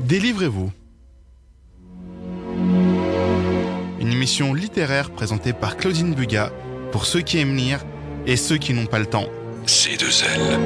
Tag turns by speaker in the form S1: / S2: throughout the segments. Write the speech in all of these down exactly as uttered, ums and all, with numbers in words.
S1: Délivrez-vous. Une émission littéraire présentée par Claudine Bugat pour ceux qui aiment lire et ceux qui n'ont pas le temps.
S2: C deux L.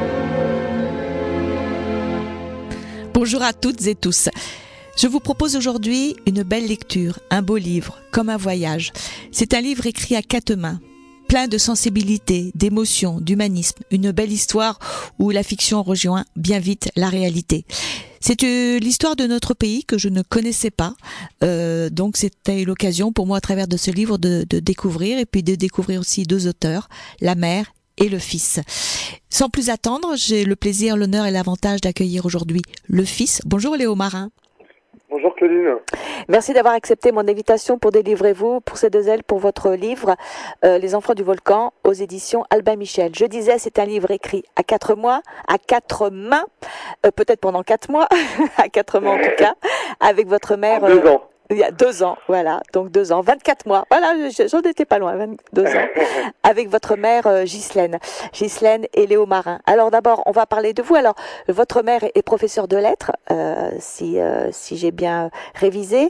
S3: Bonjour à toutes et tous. Je vous propose aujourd'hui une belle lecture, un beau livre, comme un voyage. C'est un livre écrit à quatre mains, plein de sensibilité, d'émotion, d'humanisme, une belle histoire où la fiction rejoint bien vite la réalité. C'est euh, l'histoire de notre pays que je ne connaissais pas, euh, donc c'était l'occasion pour moi à travers de ce livre de, de découvrir et puis de découvrir aussi deux auteurs, la mère et le fils. Sans plus attendre, j'ai le plaisir, l'honneur et l'avantage d'accueillir aujourd'hui le fils. Bonjour Léo Marin.
S4: Bonjour Claudine.
S3: Merci d'avoir accepté mon invitation pour Délivrez-vous, pour C deux L, pour votre livre euh, Les enfants du volcan aux éditions Albin Michel. Je disais, c'est un livre écrit à quatre mois, à quatre mains, euh, peut-être pendant quatre mois, à quatre mains en tout cas, avec votre mère.
S4: En deux
S3: euh,
S4: ans.
S3: Il y a deux ans, voilà, donc deux ans, vingt-quatre mois, voilà, j'en étais pas loin, vingt-deux ans, avec votre mère euh, Ghislaine, Ghislaine et Léo Marin. Alors d'abord, on va parler de vous. Alors, votre mère est professeure de lettres, euh, si euh, si j'ai bien révisé.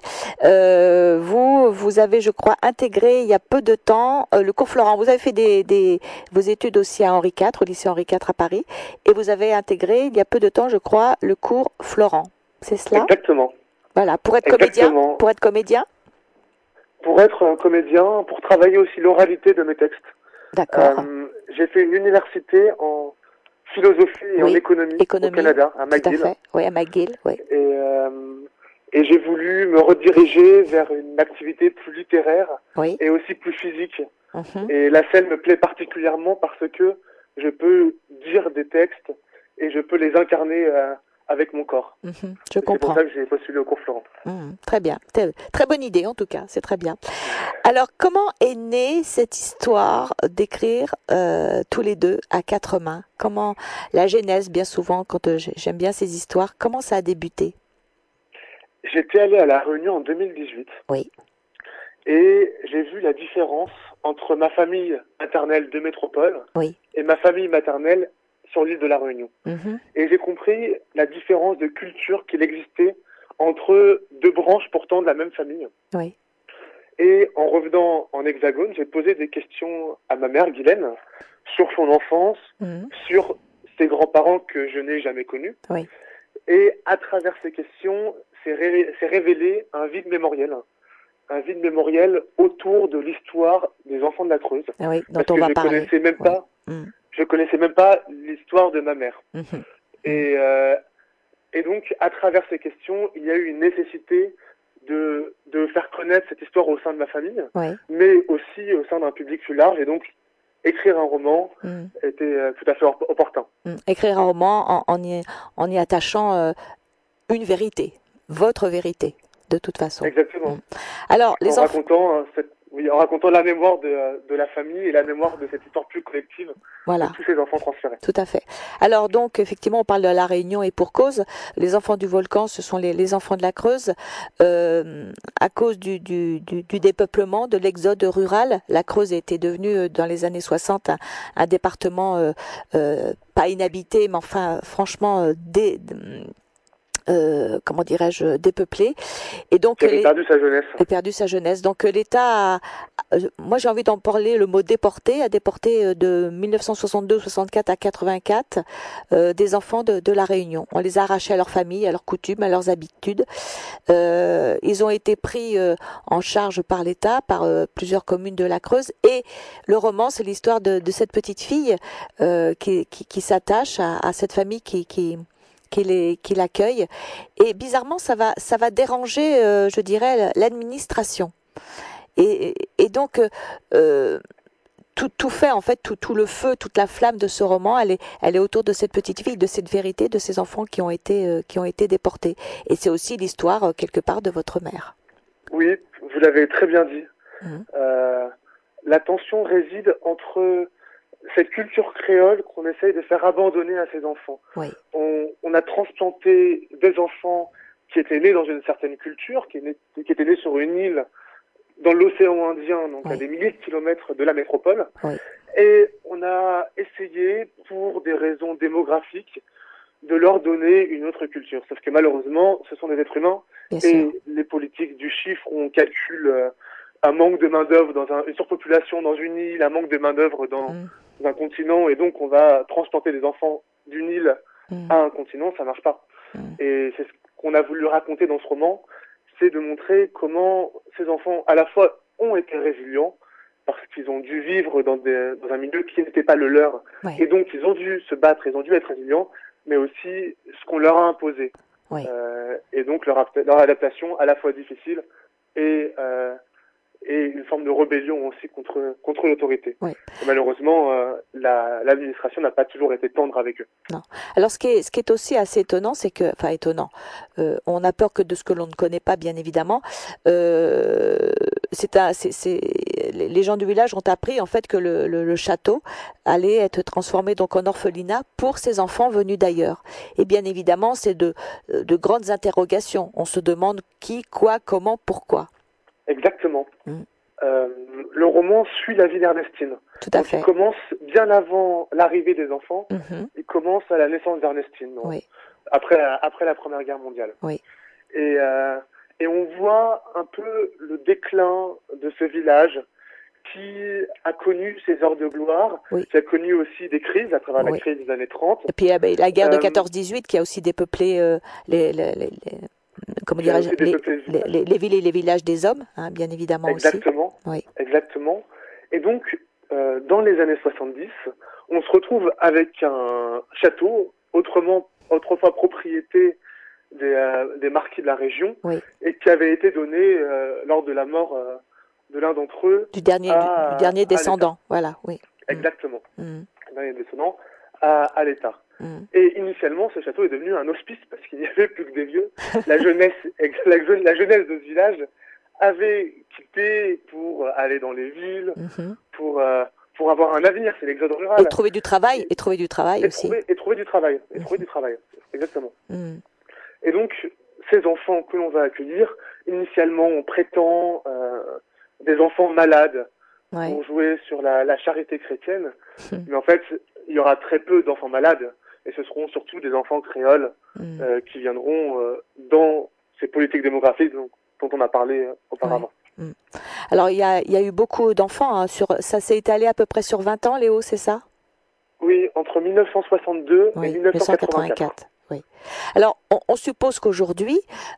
S3: Euh, vous, vous avez, je crois, intégré il y a peu de temps euh, le cours Florent. Vous avez fait des, des vos études aussi à Henri quatre, au lycée Henri quatre à Paris, et vous avez intégré il y a peu de temps, je crois, le cours Florent. C'est cela ?
S4: Exactement.
S3: Voilà, pour être
S4: Exactement.
S3: comédien, pour être comédien.
S4: Pour être un comédien, pour travailler aussi l'oralité de mes textes.
S3: D'accord.
S4: Euh, j'ai fait une université en philosophie et
S3: Oui,
S4: en économie,
S3: économie,
S4: au Canada, à
S3: Tout à
S4: McGill.
S3: fait. Oui, à McGill, oui.
S4: Et, euh, et j'ai voulu me rediriger vers une activité plus littéraire
S3: Oui.
S4: et aussi plus physique.
S3: Mhm.
S4: Et la scène me plaît particulièrement parce que je peux dire des textes et je peux les incarner euh, avec mon corps.
S3: Mhm. Je
S4: Et c'est
S3: comprends.
S4: pour ça que j'ai postulé au cours Florent.
S3: Mhm. Très bien. Très, très bonne idée, en tout cas. C'est très bien. Alors, comment est née cette histoire d'écrire euh, tous les deux à quatre mains? Comment la genèse, bien souvent, quand euh, j'ai- j'aime bien ces histoires, comment ça a débuté?
S4: J'étais allé à La Réunion en deux mille dix-huit.
S3: Oui.
S4: Et j'ai vu la différence entre ma famille maternelle de métropole
S3: Oui.
S4: et ma famille maternelle sur l'île de La Réunion.
S3: Mhm.
S4: Et j'ai compris la différence de culture qu'il existait entre deux branches pourtant de la même famille.
S3: Oui.
S4: Et en revenant en Hexagone, j'ai posé des questions à ma mère, Guylaine, sur son enfance,
S3: Mhm.
S4: sur ses grands-parents que je n'ai jamais connus.
S3: Oui.
S4: Et à travers ces questions, s'est ré- s'est révélé un vide mémoriel. Un vide mémoriel autour de l'histoire des enfants de la Creuse.
S3: Ah oui, dont
S4: Parce
S3: on
S4: que
S3: va
S4: je
S3: parler.
S4: connaissais même
S3: Oui.
S4: pas,
S3: Mhm.
S4: je connaissais même pas l'histoire de ma mère.
S3: Mhm.
S4: Et, euh, et donc, à travers ces questions, il y a eu une nécessité de, de faire connaître cette histoire au sein de ma famille,
S3: Oui.
S4: mais aussi au sein d'un public plus large. Et donc, écrire un roman
S3: Mhm.
S4: était euh, tout à fait op- opportun.
S3: Mhm. Écrire un roman en, en, y, en y attachant euh, une vérité, votre vérité, de toute façon.
S4: Exactement.
S3: Mhm. Alors,
S4: En
S3: les enfants.
S4: racontant, euh, cette, oui, en racontant la mémoire de, de la famille et la mémoire de cette histoire plus collective
S3: Voilà.
S4: de tous ces enfants transférés.
S3: Tout à fait. Alors donc, effectivement, on parle de la Réunion et pour cause. Les enfants du volcan, ce sont les, les enfants de la Creuse. Euh, à cause du, du, du, du dépeuplement, de l'exode rural, la Creuse était devenue, euh, dans les années soixante, un, un département euh, euh, pas inhabité, mais enfin, franchement, euh, dé, euh, comment dirais-je, dépeuplé. Et donc,
S4: Qui avait
S3: les,
S4: perdu sa jeunesse.
S3: a perdu sa jeunesse. Donc euh, l'État, a, euh, moi j'ai envie d'en parler, le mot déporté, a déporté euh, de mille neuf cent soixante-deux soixante-quatre à quatre-vingt-quatre euh, des enfants de, de la Réunion. On les a arrachés à leur famille, à leurs coutumes, à leurs habitudes. Euh, ils ont été pris euh, en charge par l'État, par euh, plusieurs communes de la Creuse. Et le roman, c'est l'histoire de, de cette petite fille euh, qui, qui, qui s'attache à, à cette famille qui... qui qui les qui l'accueille et bizarrement ça va ça va déranger euh, je dirais l'administration et, et donc euh, tout, tout fait en fait tout, tout le feu toute la flamme de ce roman elle est elle est autour de cette petite fille, de cette vérité, de ces enfants qui ont été euh, qui ont été déportés et c'est aussi l'histoire euh, quelque part de votre mère.
S4: Oui, vous l'avez très bien dit.
S3: Mmh.
S4: Euh, la tension réside entre cette culture créole qu'on essaye de faire abandonner à ses enfants.
S3: Oui.
S4: On, on a transplanté des enfants qui étaient nés dans une certaine culture, qui, est qui étaient nés sur une île dans l'océan Indien, donc
S3: Oui.
S4: à des milliers de kilomètres de la métropole.
S3: Oui.
S4: Et on a essayé, pour des raisons démographiques, de leur donner une autre culture. Sauf que malheureusement, ce sont des êtres humains
S3: Bien
S4: et
S3: sûr.
S4: les politiques du chiffre, on calcule euh, un manque de main-d'œuvre dans un, une surpopulation dans une île, un manque de main-d'œuvre dans,
S3: Mm.
S4: dans un continent, et donc on va transplanter des enfants d'une île
S3: Mm.
S4: à un continent, ça marche pas.
S3: Mm.
S4: Et c'est ce qu'on a voulu raconter dans ce roman, c'est de montrer comment ces enfants, à la fois, ont été résilients, parce qu'ils ont dû vivre dans, des, dans un milieu qui n'était pas le leur,
S3: Ouais.
S4: et donc ils ont dû se battre, ils ont dû être résilients, mais aussi ce qu'on leur a imposé.
S3: Ouais.
S4: Euh, et donc leur, leur adaptation à la fois difficile et, euh, et une forme de rébellion aussi contre, contre l'autorité.
S3: Ouais.
S4: Et malheureusement, euh, la, l'administration n'a pas toujours été tendre avec eux.
S3: Non. Alors ce qui est, ce qui est aussi assez étonnant, c'est que, enfin étonnant, euh, on a peur que de ce que l'on ne connaît pas, bien évidemment. Euh, c'est un, c'est, c'est, les gens du village ont appris en fait que le, le, le château allait être transformé donc en orphelinat pour ces enfants venus d'ailleurs. Et bien évidemment, c'est de, de grandes interrogations. On se demande qui, quoi, comment, pourquoi.
S4: Exactement.
S3: Mm.
S4: Euh, le roman suit la vie d'Ernestine.
S3: Tout à
S4: Donc
S3: fait.
S4: il commence bien avant l'arrivée des enfants.
S3: Mm-hmm.
S4: Il commence à la naissance d'Ernestine, donc,
S3: Oui.
S4: après, après la Première Guerre mondiale.
S3: Oui.
S4: Et, euh, et on voit un peu le déclin de ce village qui a connu ses heures de gloire,
S3: Oui.
S4: qui a connu aussi des crises à travers
S3: Oui.
S4: la crise des années trente.
S3: Et puis la guerre de
S4: Euh,
S3: quatorze dix-huit qui a aussi dépeuplé euh, les, les, les, les, comment
S4: qui a
S3: dirais-je,
S4: aussi
S3: les,
S4: développé le
S3: les,
S4: village.
S3: les, les villes et les villages des hommes, hein, bien évidemment
S4: Exactement.
S3: aussi. Oui.
S4: Exactement. Et donc, euh, dans les années soixante-dix, on se retrouve avec un château, autrement, autrefois propriété des, euh, des marquis de la région,
S3: Oui.
S4: et qui avait été donné euh, lors de la mort euh, de l'un d'entre eux
S3: Du dernier,
S4: à,
S3: du, du dernier
S4: à
S3: descendant, voilà, oui.
S4: Exactement.
S3: Mm.
S4: Le dernier descendant à, à l'État.
S3: Mm.
S4: Et initialement, ce château est devenu un hospice parce qu'il n'y avait plus que des vieux. La jeunesse, la, la jeunesse de ce village avait quitté pour aller dans les villes,
S3: Mm-hmm.
S4: pour euh, pour avoir un avenir. C'est l'exode rural.
S3: Et trouver du travail, et, et trouver du travail
S4: et
S3: aussi.
S4: Trouver, et trouver du travail, et
S3: Mm-hmm.
S4: trouver du travail, exactement.
S3: Mm.
S4: Et donc, ces enfants que l'on va accueillir, initialement, on prétend euh, des enfants malades
S3: Ouais.
S4: pour jouer sur la, la charité chrétienne. Mais en fait, il y aura très peu d'enfants malades, et ce seront surtout des enfants créoles
S3: Mm.
S4: euh, qui viendront euh, dans ces politiques démographiques dont, dont on a parlé euh, auparavant.
S3: Ouais. Mm. Alors, il y a, y a eu beaucoup d'enfants, hein, sur, ça s'est étalé à peu près sur vingt ans, Léo, c'est ça?
S4: Oui, entre mille neuf cent soixante-deux
S3: Oui,
S4: et mille neuf cent quatre-vingt-quatre.
S3: Oui. Alors, on, on suppose qu'aujourd'hui,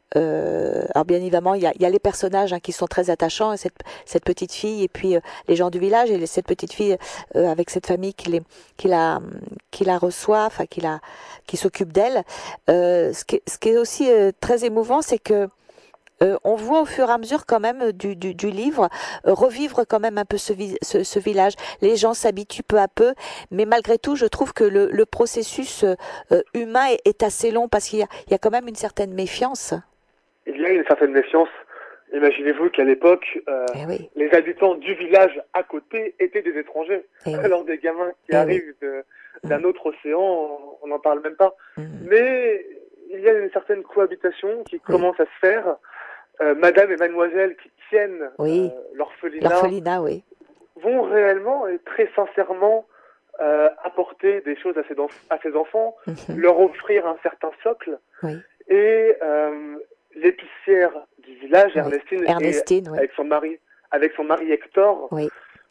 S3: euh, alors bien évidemment, il y a, il y a les personnages hein, qui sont très attachants, cette, cette petite fille et puis euh, les gens du village et les, cette petite fille euh, avec cette famille qui, les, qui, la, qui la reçoit, enfin qui, la, qui s'occupe d'elle. Euh, ce, qui, ce qui est aussi euh, très émouvant, c'est que Euh, on voit au fur et à mesure quand même du, du, du livre euh, revivre quand même un peu ce, vi ce, ce village. Les gens s'habituent peu à peu, mais malgré tout, je trouve que le, le processus euh, humain est, est assez long parce qu'il y a, il y a quand même une certaine méfiance.
S4: Il y a une certaine méfiance. Imaginez-vous qu'à l'époque, euh,
S3: Eh oui.
S4: les habitants du village à côté étaient des étrangers.
S3: Eh oui.
S4: Alors des gamins qui
S3: Eh
S4: arrivent
S3: oui.
S4: d'un
S3: mmh.
S4: autre océan, on n'en parle même pas.
S3: Mmh.
S4: Mais il y a une certaine cohabitation qui
S3: Oui.
S4: commence à se faire. Euh, Madame et Mademoiselle qui tiennent
S3: Oui.
S4: euh, l'orphelinat
S3: L'orphelinat, oui.
S4: vont réellement et très sincèrement euh, apporter des choses à ces, à ces enfants,
S3: Mmh.
S4: leur offrir un certain socle.
S3: Oui.
S4: Et euh, l'épicière du village,
S3: Oui.
S4: Ernestine,
S3: Ernestine,
S4: et
S3: oui.
S4: avec son mari, avec son mari Hector,
S3: Oui.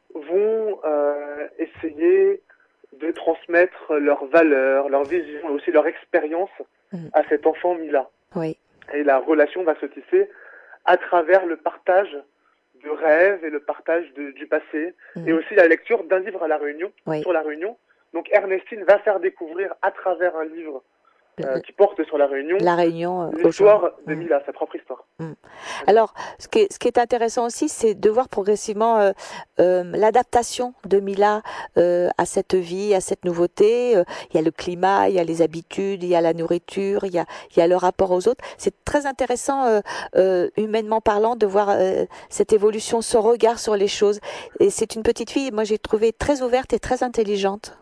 S4: vont euh, essayer de transmettre leurs valeurs, leur vision et aussi leur expérience
S3: Mmh.
S4: à cet enfant Mila.
S3: Oui.
S4: Et la relation va se tisser à travers le partage de rêves et le partage de, du passé,
S3: Mmh.
S4: et aussi la lecture d'un livre à la Réunion,
S3: Oui.
S4: sur la Réunion. Donc Ernestine va faire découvrir à travers un livre euh, qui porte sur la Réunion,
S3: La Réunion, euh,
S4: l'histoire de
S3: mmh.
S4: Mila, sa propre histoire.
S3: Mmh. Alors, ce qui est, ce qui est intéressant aussi, c'est de voir progressivement euh, euh, l'adaptation de Mila euh, à cette vie, à cette nouveauté. Euh, il y a le climat, il y a les habitudes, il y a la nourriture, il y a, il y a le rapport aux autres. C'est très intéressant, euh, euh, humainement parlant, de voir euh, cette évolution, ce regard sur les choses. Et c'est une petite fille, moi j'ai trouvé très ouverte et très intelligente.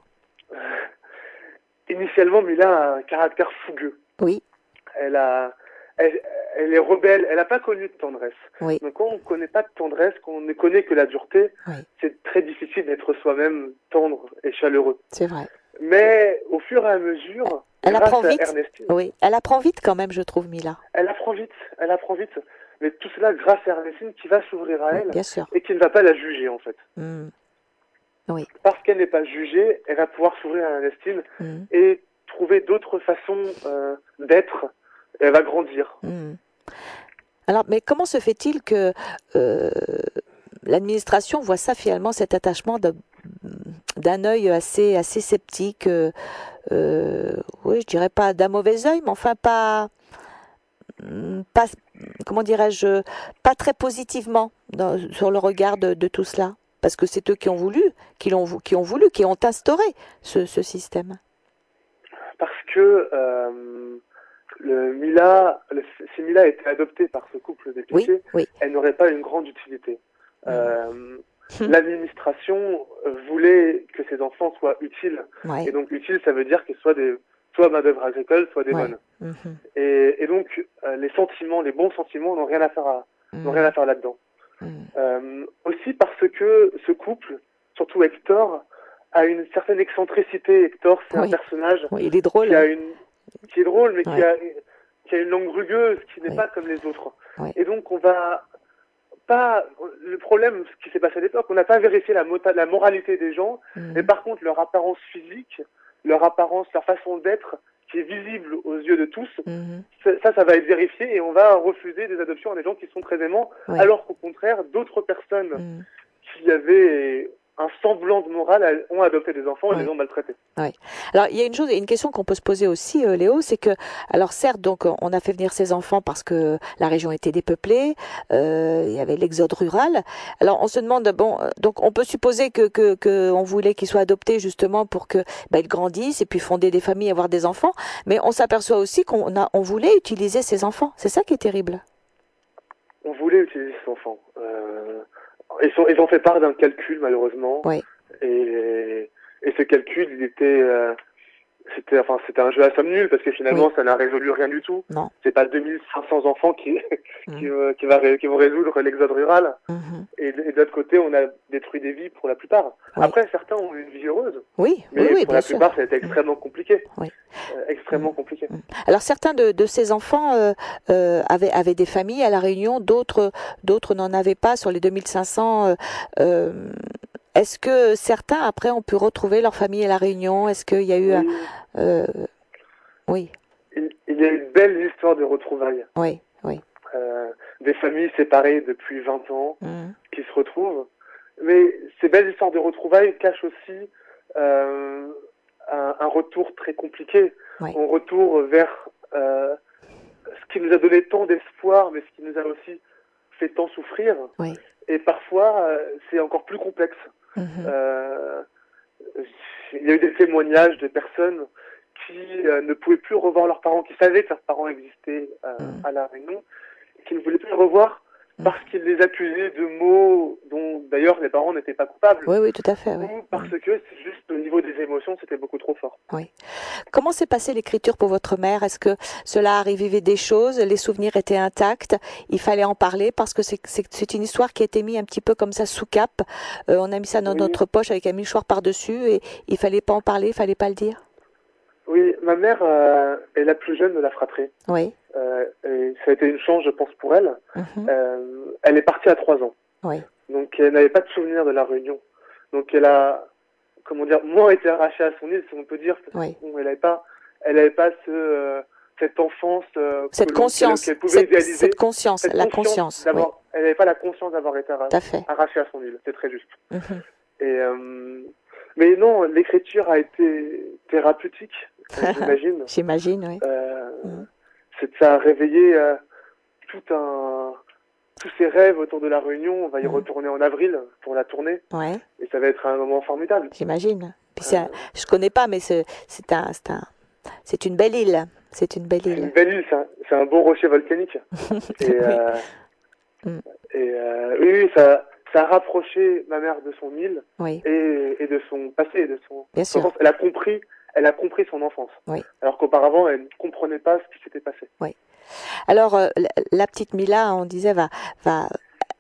S4: Initialement, Mila a un caractère fougueux.
S3: Oui.
S4: Elle a, elle, elle est rebelle. Elle n'a pas connu de tendresse.
S3: Oui.
S4: Donc, quand on ne connaît pas de tendresse, qu'on ne connaît que la dureté,
S3: Oui.
S4: c'est très difficile d'être soi-même tendre et chaleureux.
S3: C'est vrai.
S4: Mais au fur et à mesure,
S3: Elle
S4: grâce
S3: apprend
S4: à
S3: vite.
S4: Ernestine.
S3: Oui, elle apprend vite quand même, je trouve, Mila.
S4: Elle apprend vite, elle apprend vite. Mais tout cela grâce à Ernestine qui va s'ouvrir à
S3: Oui,
S4: elle
S3: bien sûr.
S4: et qui ne va pas la juger en fait.
S3: Mm. Oui.
S4: Parce qu'elle n'est pas jugée, elle va pouvoir s'ouvrir à Ernestine
S3: Mm.
S4: et trouver d'autres façons euh, d'être. Et elle va grandir.
S3: Mm. Alors, mais comment se fait-il que euh, l'administration voit ça finalement, cet attachement de, d'un œil assez, assez sceptique, euh, euh, oui, je dirais pas d'un mauvais œil, mais enfin pas, pas comment dirais-je, pas très positivement dans, sur le regard de, de tout cela, parce que c'est eux qui ont voulu, qui l'ont, qui ont voulu, qui ont instauré ce, ce système.
S4: Parce que euh, le Mila, le, si Mila était adoptée par ce couple député,
S3: Oui, oui.
S4: elle n'aurait pas une grande utilité. Euh, L'administration voulait que ces enfants soient utiles.
S3: Ouais.
S4: Et donc utile, ça veut dire qu'ils soient des soit main-d'œuvre agricole, soit des
S3: Ouais.
S4: bonnes.
S3: Mm-hmm.
S4: Et, et donc euh, les sentiments, les bons sentiments n'ont rien à faire à,
S3: Mm.
S4: n'ont rien à faire là-dedans.
S3: Mm.
S4: Euh, aussi parce que ce couple, surtout Hector, a une certaine excentricité. Hector, c'est
S3: Oui.
S4: un personnage
S3: Oui, il est drôle.
S4: qui a
S3: Hein.
S4: une qui est drôle, mais
S3: Ouais.
S4: qui a qui a une langue rugueuse, qui n'est
S3: Oui.
S4: pas comme les autres.
S3: Oui.
S4: Et donc on va pas le problème, ce qui s'est passé à l'époque, on n'a pas vérifié la, mota, la moralité des gens,
S3: Mm.
S4: mais par contre leur apparence physique, leur apparence, leur façon d'être, qui est visible aux yeux de tous,
S3: Mm-hmm.
S4: ça, ça va être vérifié et on va refuser des adoptions à des gens qui sont très aimants,
S3: Oui.
S4: alors qu'au contraire, d'autres personnes
S3: Mm.
S4: qui avaient un semblant de morale ont adopté des enfants et
S3: Oui.
S4: les ont maltraités.
S3: Oui. Alors il y a une chose, une question qu'on peut se poser aussi, euh, Léo, c'est que, alors certes, donc on a fait venir ces enfants parce que la région était dépeuplée, euh, il y avait l'exode rural. Alors on se demande, bon, euh, donc on peut supposer que que, que on voulait qu'ils soient adoptés justement pour que bah, ils grandissent et puis fonder des familles, avoir des enfants. Mais on s'aperçoit aussi qu'on a, on voulait utiliser ces enfants. C'est ça qui est terrible.
S4: On voulait utiliser ces enfants. Euh, ils, sont, ils ont fait part d'un calcul malheureusement.
S3: Oui.
S4: Et, et ce calcul, il était, euh, c'était, enfin, c'était un jeu à somme nulle parce que finalement,
S3: Oui.
S4: ça n'a résolu rien du tout.
S3: Non.
S4: C'est pas deux mille cinq cents enfants qui,
S3: Mm.
S4: qui, euh, qui, va, qui vont résoudre l'exode rural.
S3: Mm-hmm.
S4: Et, et de l'autre côté, on a détruit des vies pour la plupart.
S3: Oui.
S4: Après, certains ont eu une vie heureuse.
S3: Oui,
S4: Mais
S3: oui, oui,
S4: pour
S3: bien
S4: la
S3: sûr.
S4: plupart, ça a été extrêmement compliqué.
S3: Oui.
S4: Euh, extrêmement compliqué.
S3: Alors certains de, de ces enfants euh, euh, avaient, avaient des familles à La Réunion, d'autres d'autres n'en avaient pas sur les deux mille cinq cents. Euh, euh, est-ce que certains après ont pu retrouver leur famille à La Réunion? Est-ce qu'il y a eu...
S4: Oui.
S3: Un, euh, oui.
S4: Il, il y a une belle histoire de retrouvailles.
S3: Oui, oui.
S4: Euh, des familles séparées depuis vingt ans
S3: Mmh.
S4: qui se retrouvent. Mais ces belles histoires de retrouvailles cachent aussi euh, un, un retour très compliqué.
S3: Oui.
S4: Un retour vers euh, ce qui nous a donné tant d'espoir, mais ce qui nous a aussi fait tant souffrir.
S3: Oui.
S4: Et parfois, euh, c'est encore plus complexe.
S3: Mmh.
S4: Euh, il y a eu des témoignages de personnes qui euh, ne pouvaient plus revoir leurs parents, qui savaient que leurs parents existaient euh,
S3: Mmh.
S4: à La Réunion, qui ne voulaient plus les revoir parce qu'ils les accusaient de mots dont d'ailleurs les parents n'étaient pas coupables.
S3: Oui, oui, tout à fait. Oui.
S4: Ou parce que c'est juste au niveau des émotions, c'était beaucoup trop fort.
S3: Oui. Comment s'est passée l'écriture pour votre mère? Est-ce que cela arrivait des choses? Les souvenirs étaient intacts? Il fallait en parler parce que c'est, c'est, c'est une histoire qui a été mise un petit peu comme ça sous cap. Euh, on a mis ça dans
S4: Oui.
S3: notre poche avec un mouchoir par-dessus et il fallait pas en parler, il fallait pas le dire.
S4: Oui, ma mère euh, est la plus jeune de la fratrie.
S3: Oui.
S4: Euh, et ça a été une chance, je pense, pour elle.
S3: Mm-hmm.
S4: Euh, elle est partie à trois ans.
S3: Oui.
S4: Donc elle n'avait pas de souvenir de La Réunion. Donc elle a, comment dire, moins été arrachée à son île, si on peut dire. Parce
S3: Oui.
S4: que, bon, elle n'avait pas, elle n'avait pas ce, euh, cette enfance, euh,
S3: Cette
S4: que l'on-
S3: conscience,
S4: qu'elle pouvait
S3: cette,
S4: idéaliser.
S3: cette conscience,
S4: Cette
S3: la conscience.
S4: d'avoir,
S3: Oui.
S4: Elle n'avait pas la conscience d'avoir été arra-
S3: Tout à fait.
S4: arrachée à son île. C'est très juste.
S3: Mm-hmm.
S4: Et euh, mais non, l'écriture a été thérapeutique, euh, j'imagine.
S3: J'imagine, oui.
S4: Euh,
S3: Mm.
S4: c'est, ça a réveillé euh, tout un, tous ces rêves autour de La Réunion. On va y
S3: Mm.
S4: retourner en avril pour la tournée.
S3: Ouais,
S4: Et ça va être un moment formidable.
S3: j'imagine. Puis c'est un-
S4: Euh,
S3: je connais pas, mais c'est, c'est un, c'est un, c'est une belle île. C'est une belle
S4: c'est une
S3: île.
S4: belle île, c'est un, c'est un beau rocher volcanique. Et,
S3: Oui.
S4: euh,
S3: Mm.
S4: et euh, oui, oui, ça, ça a rapproché ma mère de son île
S3: Oui,
S4: et, et de son passé, de son.
S3: bien
S4: son
S3: sûr.
S4: enfance. Elle a compris, elle a compris son enfance.
S3: Oui.
S4: Alors qu'auparavant, elle ne comprenait pas ce qui s'était passé.
S3: Alors, euh, la, la petite Mila, on disait, va, va,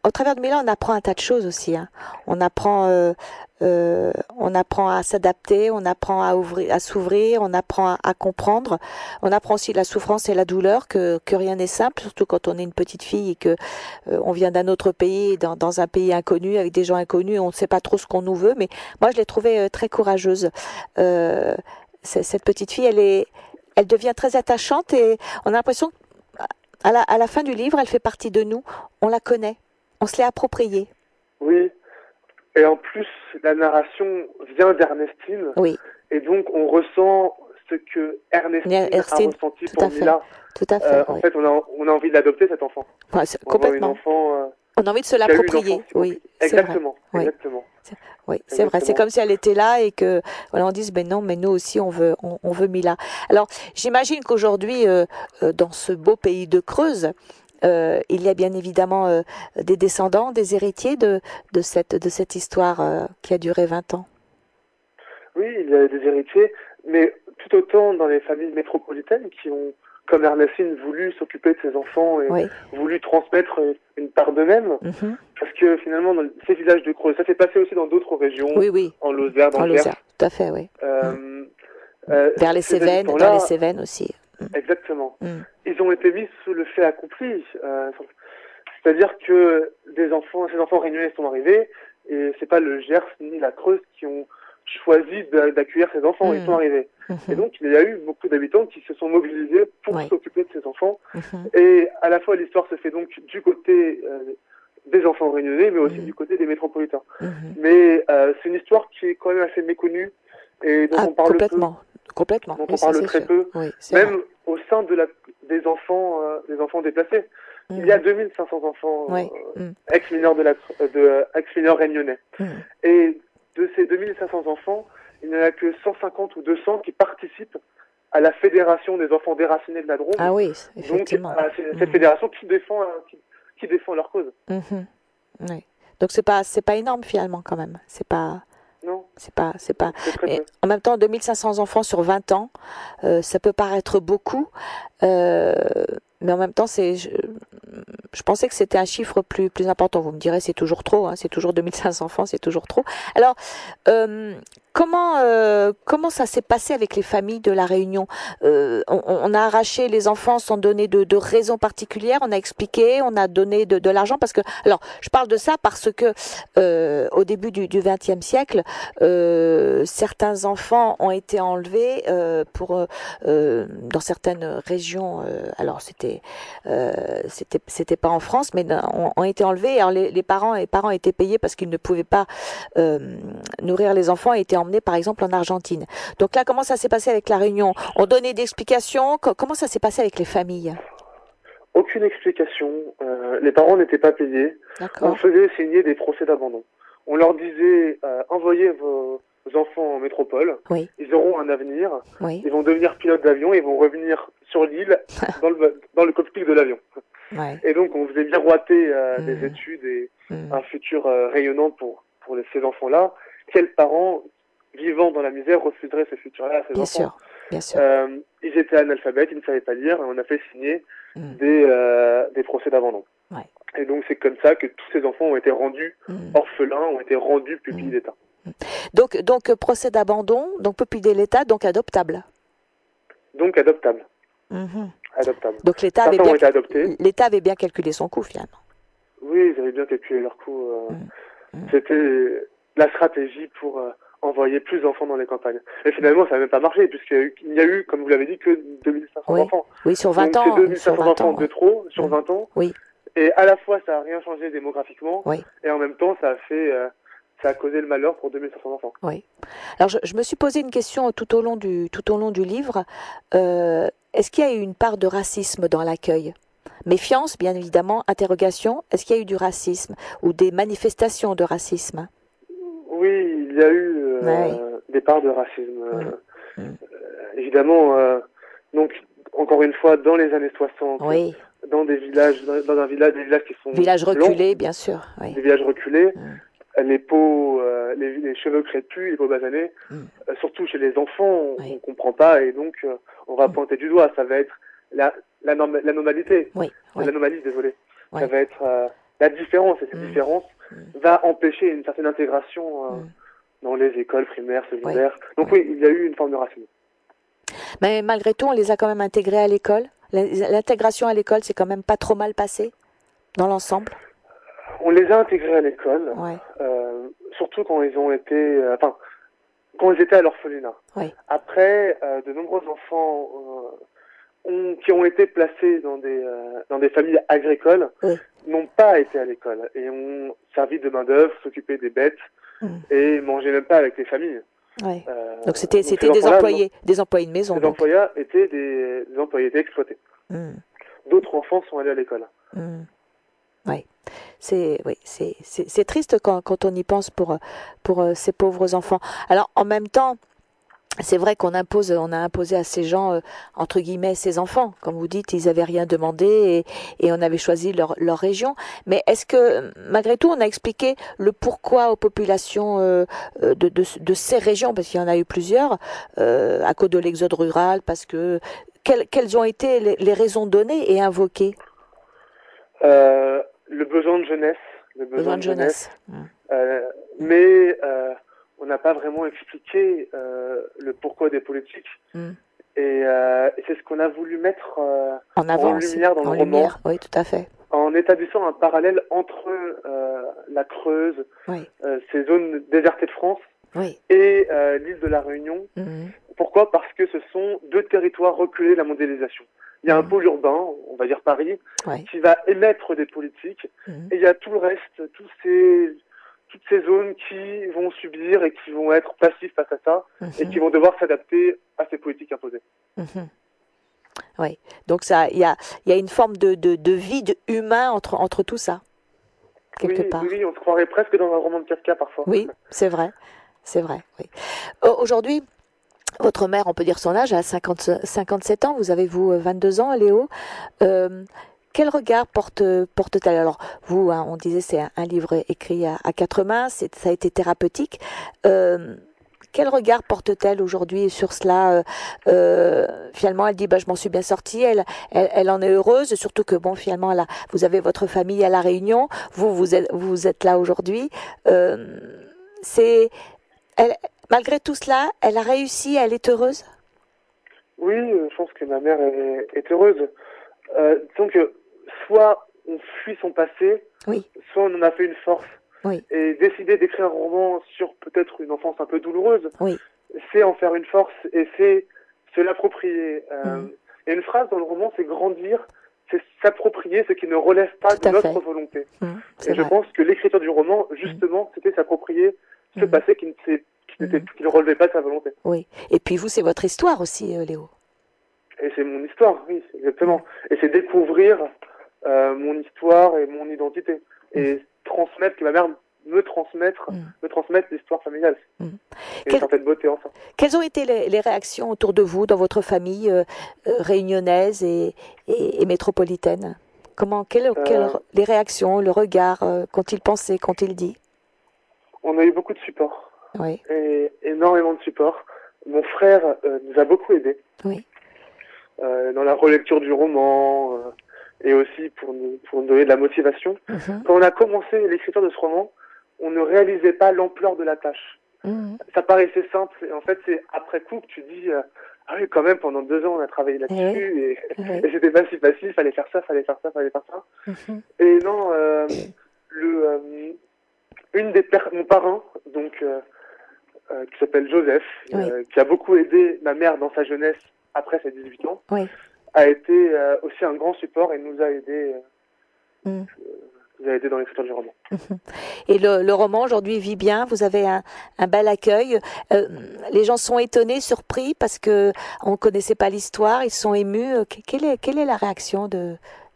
S3: au travers de Mila, on apprend un tas de choses aussi. Hein. On apprend, euh, euh, on apprend à s'adapter, on apprend à ouvrir, à s'ouvrir, on apprend à, à comprendre. On apprend aussi la souffrance et la douleur, que, que rien n'est simple, surtout quand on est une petite fille et que euh, on vient d'un autre pays, dans, dans un pays inconnu, avec des gens inconnus, on ne sait pas trop ce qu'on nous veut. Mais moi, je l'ai trouvée euh, très courageuse. Euh, cette petite fille, elle est, elle devient très attachante et on a l'impression qu'à la, à la fin du livre, elle fait partie de nous. On la connaît. On se l'est appropriée.
S4: Oui, et en plus, la narration vient d'Ernestine,
S3: oui.
S4: et donc on ressent ce que Ernestine, Ernestine a ressenti pour Mila.
S3: Tout à fait.
S4: Euh,
S3: oui.
S4: En fait, on a, on a envie d'adopter cet enfant.
S3: Ouais,
S4: on
S3: complètement.
S4: Une enfant, euh,
S3: on a envie de se l'approprier. Oui,
S4: exactement.
S3: Vrai.
S4: Exactement.
S3: Oui, oui c'est vrai. C'est comme si elle était là et que voilà, on dise ben non, mais nous aussi on veut, on, on veut Mila. Alors, j'imagine qu'aujourd'hui, euh, dans ce beau pays de Creuse, Euh, il y a bien évidemment euh, des descendants, des héritiers de, de, cette, de cette histoire euh, qui a duré vingt ans.
S4: Oui, il y a des héritiers, mais tout autant dans les familles métropolitaines qui ont, comme Ernestine, voulu s'occuper de ses enfants et
S3: oui.
S4: voulu transmettre une part d'eux-mêmes.
S3: Mm-hmm.
S4: Parce que finalement, dans ces villages de Creuse, ça s'est passé aussi dans d'autres régions,
S3: oui, oui.
S4: en Lozère, dans
S3: en
S4: le Gers.
S3: Lozère, tout à fait, oui.
S4: Euh,
S3: mm.
S4: euh,
S3: Vers les Cévennes, dans les Cévennes aussi.
S4: Exactement.
S3: Mm.
S4: Ils ont été mis sous le fait accompli. Euh, C'est-à-dire que des enfants, ces enfants réunionnais sont arrivés, et c'est pas le Gers ni la Creuse qui ont choisi d'accueillir ces enfants, mmh. Ils sont arrivés. Mmh. Et donc il y a eu beaucoup d'habitants qui se sont mobilisés pour oui. s'occuper de ces enfants. Mmh. Et à la fois l'histoire se fait donc du côté euh, des enfants réunionnais, mais aussi mmh. du côté des métropolitains. Mmh. Mais euh, c'est une histoire qui est quand même assez méconnue et dont
S3: ah,
S4: on parle
S3: complètement.
S4: peu.
S3: Complètement.
S4: Dont
S3: oui,
S4: on parle
S3: ça,
S4: très
S3: sûr.
S4: peu,
S3: oui,
S4: même
S3: vrai.
S4: au sein de la, des enfants, euh, des enfants déplacés. Mmh. Il y a deux mille cinq cents enfants
S3: oui.
S4: euh,
S3: mmh.
S4: ex-mineurs de la, de ex-mineurs réunionnais. Mmh. Et de ces deux mille cinq cents enfants, il n'y en a que cent cinquante ou deux cents qui participent à la fédération des enfants déracinés de la Drôme.
S3: Ah oui, effectivement.
S4: Donc à cette
S3: mmh.
S4: fédération qui défend, qui, qui défend leur cause.
S3: Mmh. Oui. Donc c'est pas, c'est pas énorme finalement quand même. C'est pas.
S4: Non.
S3: C'est pas, c'est pas.
S4: Mais
S3: en même temps, deux mille cinq cents enfants sur vingt ans, euh, ça peut paraître beaucoup, euh, mais en même temps, c'est. Je, je pensais que c'était un chiffre plus plus important. Vous me direz, c'est toujours trop. Hein, c'est toujours deux mille cinq cents enfants, c'est toujours trop. Alors, euh, comment euh, comment ça s'est passé avec les familles de la Réunion? euh, on, on a arraché les enfants sans donner de, de raison particulière. On a expliqué, on a donné de, de l'argent parce que. Alors, je parle de ça parce que euh, au début du vingtième siècle. Euh, certains enfants ont été enlevés euh, pour euh, dans certaines régions. Euh, alors c'était euh, c'était c'était pas en France, mais ont, ont été enlevés. Alors les, les parents les parents étaient payés parce qu'ils ne pouvaient pas euh, nourrir les enfants et étaient emmenés par exemple en Argentine. Donc là, comment ça s'est passé avec la Réunion? On donnait des explications. Comment ça s'est passé avec les familles?
S4: Aucune explication. Euh, les parents n'étaient pas payés. On faisait signer des procès d'abandon. On leur disait euh, envoyez vos, vos enfants en métropole,
S3: oui.
S4: Ils auront un avenir,
S3: oui.
S4: Ils vont devenir pilotes d'avion, ils vont revenir sur l'île dans le dans le cockpit de l'avion.
S3: Ouais.
S4: Et donc on faisait miroiter euh, mmh. des études et
S3: mmh.
S4: un futur euh, rayonnant pour pour les, ces enfants-là. Quels parents vivant dans la misère refuseraient ce futur-là à ces
S3: bien
S4: enfants?
S3: Sûr. Bien sûr.
S4: Euh, ils étaient analphabètes, ils ne savaient pas lire, et on a fait signer mmh. des euh, des procès d'abandon.
S3: Ouais.
S4: Et donc c'est comme ça que tous ces enfants ont été rendus mmh. orphelins, ont été rendus pupilles mmh. d'État.
S3: Donc, donc procès d'abandon, donc pupilles de l'État, donc adoptable.
S4: Donc adoptable.
S3: Mmh.
S4: Adoptable.
S3: Donc l'État avait, bien,
S4: adoptés.
S3: l'État avait bien calculé son coût finalement.
S4: Oui, ils avaient bien calculé leur coût. Euh,
S3: mmh.
S4: C'était la stratégie pour euh, envoyer plus d'enfants dans les campagnes. Et finalement, ça n'a même pas marché, puisqu'il y a eu, il y a eu, comme vous l'avez dit, que deux mille cinq cents
S3: oui.
S4: enfants.
S3: Oui, sur vingt
S4: donc,
S3: ans.
S4: C'est deux mille cinq cents enfants
S3: ans,
S4: de
S3: ouais.
S4: trop sur
S3: mmh.
S4: vingt ans.
S3: Oui.
S4: Et à la fois, ça n'a rien changé démographiquement,
S3: oui.
S4: et en même temps, ça a fait, euh, ça a causé le malheur pour deux mille cinq cents enfants.
S3: Oui. Alors, je, je me suis posé une question tout au long du, tout au long du livre. Euh, est-ce qu'il y a eu une part de racisme dans l'accueil? Méfiance, bien évidemment, interrogation. Est-ce qu'il y a eu du racisme ou des manifestations de racisme?
S4: Oui, il y a eu euh,
S3: ouais.
S4: des parts de racisme.
S3: Mmh. Mmh.
S4: Euh, évidemment, euh, donc, encore une fois, dans les années soixante,
S3: oui.
S4: dans des villages, dans, dans un village, des villages qui sont
S3: villages
S4: blancs,
S3: reculés, bien sûr. Oui.
S4: Des villages reculés,
S3: mmh.
S4: les peaux, euh, les, les cheveux crépus, les peaux basanées, mmh. euh, surtout chez les enfants, on,
S3: oui.
S4: on comprend pas et donc euh, on va mmh. pointer du doigt. Ça va être la, la norm- l'anomalité,
S3: oui. oui.
S4: l'anomalie, désolé.
S3: Oui.
S4: Ça va être euh, la différence, et cette mmh. différence mmh. va empêcher une certaine intégration euh, mmh. dans les écoles primaires, secondaires. Oui. Donc oui. oui, il y a eu une forme de racisme.
S3: Mais malgré tout, on les a quand même intégrés à l'école. L'intégration à l'école, c'est quand même pas trop mal passé dans l'ensemble.
S4: On les a intégrés à l'école,
S3: ouais.
S4: euh, surtout quand ils ont été, euh, enfin, quand ils étaient à l'orphelinat.
S3: Ouais.
S4: Après, euh, de nombreux enfants euh, ont, qui ont été placés dans des euh, dans des familles agricoles
S3: ouais.
S4: n'ont pas été à l'école et ont servi de main d'œuvre, s'occuper des bêtes mmh. et mangeaient même pas avec les familles.
S3: Ouais. Euh, donc c'était c'était des employés, non, des employés de maison.
S4: Les employés étaient des, des employés étaient exploités. Mmh. D'autres enfants sont allés à l'école.
S3: Mmh. Oui, c'est oui, c'est c'est c'est triste quand quand on y pense pour pour euh, ces pauvres enfants. Alors en même temps, c'est vrai qu'on impose, on a imposé à ces gens, euh, entre guillemets, ces enfants. Comme vous dites, ils avaient rien demandé et, et on avait choisi leur, leur région. Mais est-ce que, malgré tout, on a expliqué le pourquoi aux populations euh, de, de, de ces régions, parce qu'il y en a eu plusieurs, euh, à cause de l'exode rural, parce que quelles, quelles ont été les, les raisons données et invoquées?
S4: euh, Le besoin de jeunesse. Le besoin, besoin de, de jeunesse. jeunesse. Mmh. Euh, mais euh, on n'a pas vraiment expliqué euh, le pourquoi des politiques. Mm. Et, euh, et c'est ce qu'on a voulu mettre euh,
S3: en, avant,
S4: en lumière dans
S3: en
S4: le
S3: lumière,
S4: roman.
S3: Oui, tout à fait.
S4: En établissant un parallèle entre euh, la Creuse,
S3: oui.
S4: euh, ces zones désertées de France,
S3: oui.
S4: et euh, l'île de la Réunion. Mm. Pourquoi? Parce que ce sont deux territoires reculés de la mondialisation. Il y a mm. un pôle urbain, on va dire Paris,
S3: oui.
S4: qui va émettre des politiques, mm. et il y a tout le reste, tous ces... toutes ces zones qui vont subir et qui vont être passifs face à ça mmh. et qui vont devoir s'adapter à ces politiques imposées.
S3: Mmh. Oui, donc ça, il y a, y a une forme de, de, de vide humain entre, entre tout ça, quelque
S4: oui,
S3: part.
S4: Oui, on se croirait presque dans un roman de Kafka parfois.
S3: Oui, c'est vrai, c'est vrai. Oui. Aujourd'hui, votre mère, on peut dire son âge, elle a cinquante, cinquante-sept ans, vous avez vous vingt-deux ans, Léo. Euh, Quel regard porte, porte-t-elle? Alors, vous, hein, on disait, c'est un, un livre écrit à, à quatre mains, c'est, ça a été thérapeutique. Euh, quel regard porte-t-elle aujourd'hui sur cela? euh, Finalement, elle dit, bah, je m'en suis bien sortie, elle, elle, elle en est heureuse, surtout que, bon, finalement, là, vous avez votre famille à La Réunion, vous, vous êtes, vous êtes là aujourd'hui. Euh, c'est, elle, malgré tout cela, elle a réussi, elle est heureuse?
S4: Oui, je pense que ma mère est, est heureuse. Euh, disons que soit on fuit son passé,
S3: oui.
S4: soit on en a fait une force.
S3: Oui.
S4: Et décider d'écrire un roman sur peut-être une enfance un peu douloureuse,
S3: oui.
S4: c'est en faire une force et c'est se l'approprier. Euh, mmh. Et une phrase dans le roman, c'est grandir, c'est s'approprier ce qui ne relève pas
S3: Tout
S4: de notre
S3: fait.
S4: volonté.
S3: Mmh,
S4: et je
S3: vrai.
S4: pense que l'écriture du roman, justement, mmh. c'était s'approprier ce mmh. passé qui ne, qui, mmh. qui ne relevait pas de sa volonté.
S3: Oui. Et puis vous, c'est votre histoire aussi, euh, Léo.
S4: Et c'est mon histoire, oui, exactement. Mmh. Et c'est découvrir euh, mon histoire et mon identité. Et mmh. transmettre, que ma mère me transmettre, mmh. me transmettre l'histoire familiale. Mmh. Et Quelle... une certaine beauté en ça.
S3: Quelles ont été les, les réactions autour de vous, dans votre famille euh, euh, réunionnaise et, et, et métropolitaine? Comment, quelles, euh... quelles, les réactions, le regard, euh, qu'ont-ils pensé, qu'ont-ils dit?
S4: On a eu beaucoup de support.
S3: Oui.
S4: Et énormément de support. Mon frère euh, nous a beaucoup aidés.
S3: Oui.
S4: Euh, dans la relecture du roman, euh, et aussi pour nous, pour nous donner de la motivation. Mmh. Quand on a commencé l'écriture de ce roman, on ne réalisait pas l'ampleur de la tâche. Mmh. Ça paraissait simple, et en fait c'est après coup que tu dis euh, ah oui, quand même pendant deux ans on a travaillé là-dessus, et, oui. et, et c'était pas si facile, fallait faire ça, fallait faire ça, fallait faire ça. Mmh. Et non, euh, le, euh, une des per- mon parrain, donc euh, euh, qui s'appelle Joseph, oui. euh, qui a beaucoup aidé ma mère dans sa jeunesse après ses dix-huit ans,
S3: oui.
S4: a été euh, aussi un grand support et nous a aidés, euh,
S3: mm.
S4: nous a aidés dans l'écriture du roman.
S3: Et le, le roman aujourd'hui vit bien, vous avez un, un bel accueil. Euh, les gens sont étonnés, surpris parce que on connaissait pas l'histoire, ils sont émus. Quelle est, quelle est la réaction de...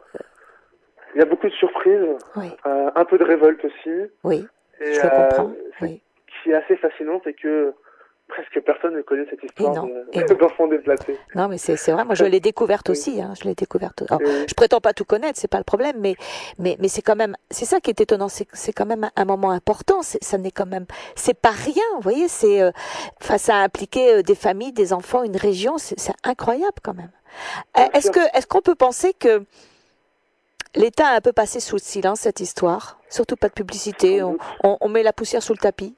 S4: Il y a beaucoup de surprises,
S3: oui.
S4: euh, un peu de révolte aussi.
S3: Oui,
S4: et,
S3: je le comprends.
S4: Euh,
S3: oui.
S4: Ce qui est assez fascinant, c'est que presque personne ne connaît cette histoire
S3: non,
S4: de, d'enfants déplacés.
S3: Non, mais c'est, c'est vrai. Moi, je l'ai découverte oui. aussi. Hein, je l'ai découverte. Alors, je prétends pas tout connaître, c'est pas le problème, mais mais mais c'est quand même, c'est ça qui est étonnant. C'est c'est quand même un, un moment important. C'est, ça n'est quand même, c'est pas rien. Vous voyez, c'est, enfin, euh, ça a impliqué euh, des familles, des enfants, une région. C'est, c'est incroyable quand même. Euh, est-ce sûr. que est-ce qu'on peut penser que L'État a un peu passé sous le silence cette histoire. Surtout pas de publicité. On, on, on met la poussière sous le tapis.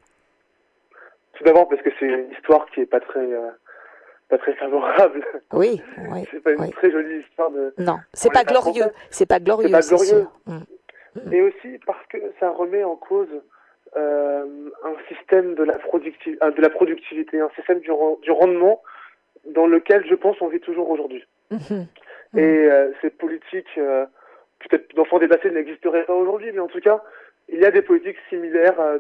S4: Tout d'abord parce que c'est une histoire qui est pas très, euh, pas très favorable.
S3: Oui, oui.
S4: C'est pas une
S3: oui.
S4: très jolie histoire de.
S3: Non, c'est pas glorieux. C'est pas glorieux.
S4: C'est pas glorieux.
S3: Mmh.
S4: Et aussi parce que ça remet en cause euh, un système de la, producti- de la productivité, un système du, du rendement dans lequel, je pense, on vit toujours aujourd'hui.
S3: Mmh. Mmh.
S4: Et euh, ces politiques, euh, peut-être d'enfants déplacés n'existeraient pas aujourd'hui, mais en tout cas, il y a des politiques similaires euh,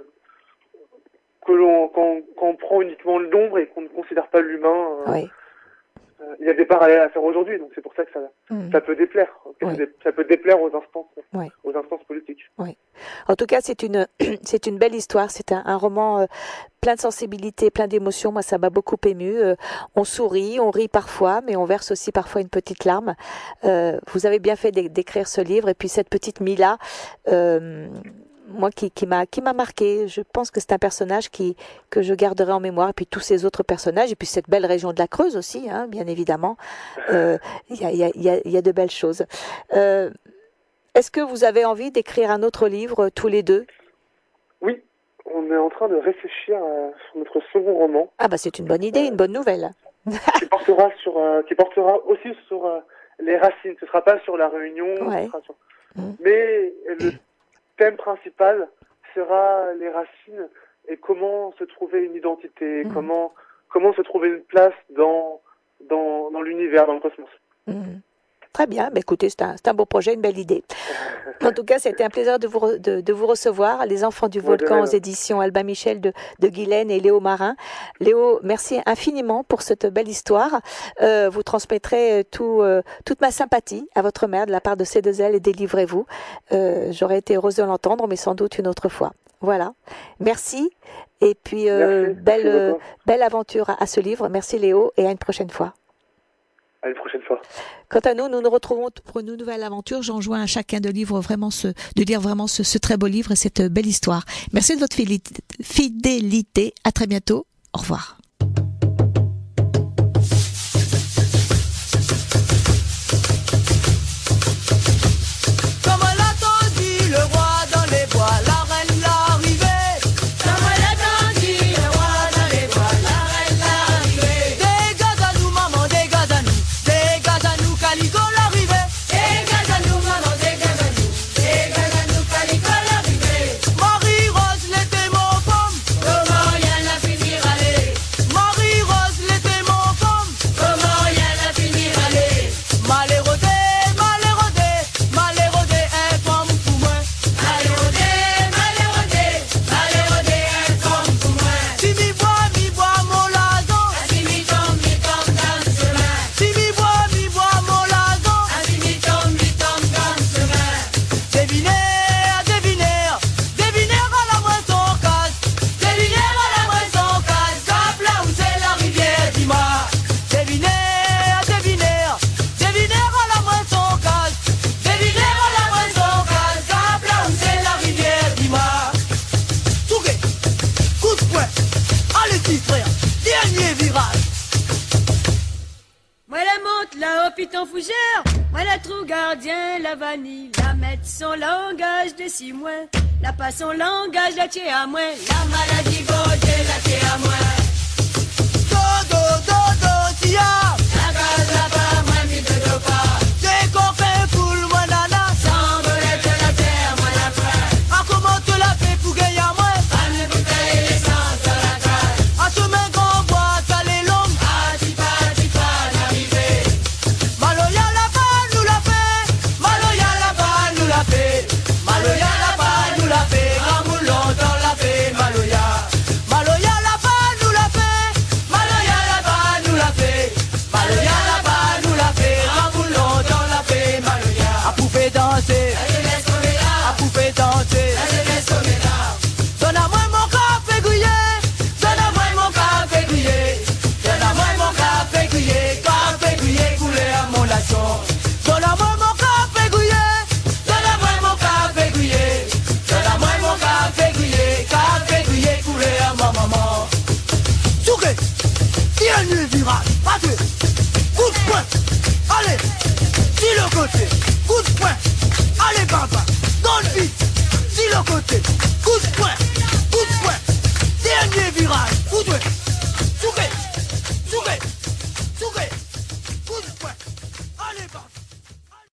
S4: que l'on, quand, quand on prend uniquement l'ombre et qu'on ne considère pas l'humain. Euh,
S3: oui.
S4: euh, il y a des parallèles à faire aujourd'hui, donc c'est pour ça que ça, mmh. ça peut déplaire. Oui. Ça peut déplaire aux instances, oui. aux instances politiques.
S3: Oui. En tout cas, c'est une, c'est une belle histoire. C'est un, un roman euh, plein de sensibilité, plein d'émotions. Moi, ça m'a beaucoup ému. Euh, on sourit, on rit parfois, mais on verse aussi parfois une petite larme. Euh, vous avez bien fait d'écrire ce livre. Et puis cette petite Mila, euh, moi, qui, qui m'a, qui m'a marqué. Je pense que c'est un personnage qui, que je garderai en mémoire. Et puis tous ces autres personnages. Et puis cette belle région de la Creuse aussi, hein, bien évidemment. Il euh, y, a, y, a, y, a, y a de belles choses. Euh, Est-ce que vous avez envie d'écrire un autre livre tous les deux?
S4: Oui, on est en train de réfléchir à, sur notre second roman.
S3: Ah bah c'est une bonne idée, euh, une bonne nouvelle.
S4: qui portera sur, euh, qui portera aussi sur euh, les racines. Ce sera pas sur la Réunion,
S3: ouais.
S4: ce sera sur...
S3: Mmh.
S4: mais le thème principal sera les racines et comment se trouver une identité, mmh. comment comment se trouver une place dans dans dans l'univers, dans le cosmos.
S3: Mmh. Très bien, mais écoutez, c'est un, c'est un beau projet, une belle idée. En tout cas, c'était un plaisir de vous, re, de, de vous recevoir. Les Enfants du Volcan aux éditions Albin Michel de, de Guylaine et Léo Marin. Léo, merci infiniment pour cette belle histoire. Euh, vous transmettrez tout, euh, toute ma sympathie à votre mère de la part de C deux L et Délivrez-vous. Euh, j'aurais été heureuse de l'entendre, mais sans doute une autre fois. Voilà. Merci. Et puis, euh,
S4: merci,
S3: belle,
S4: merci
S3: euh, belle aventure à, à ce livre. Merci Léo et à une prochaine fois.
S4: À une prochaine fois.
S3: Quant à nous, nous nous retrouvons pour une nouvelle aventure. J'enjoins à chacun de lire vraiment ce, de lire vraiment ce, ce très beau livre et cette belle histoire. Merci de votre fidélité. À très bientôt. Au revoir.
S2: Si moins, la passe son langage, la tient à moins, la maladie beauté, la tient à moins. Dodo, dodo, tia, la case la pas, moi, mi de do pas. Dès qu'on fait cool, moi, nana, sans voler te la terre, moi, la fin. Ah, comment te la fait pour gagner à moi? Pas de bouteille d'essence dans la case. Ah, chemin qu'on boit, t'as les longues. Ah, t'y pas, t'y pas, d'arriver. Maloya la pas, nous la fait. Maloya la pas, nous la fait. Maloya la pas, nous la fait, Ramoulon dans la fait, Maloya. Maloya la pas, nous la fait, Maloya la pas, nous la fait. Maloya la pas, nous la fait, Ramoulon dans la fait, Maloya. A poupée danser, a poupée danser, donne-moi mon café gouillé, donne-moi mon café gouillé, donne-moi mon café gouillé, café gouillé coulé à mon laçon. Donne-moi mon café gouillé, donne-moi mon café gouillé, donne-moi mon café gouillé, café gouillé coulé à ma maman. Souké, tire le virage, pas de coup de poing, allez, tire le côté, coup de poing, allez. côté.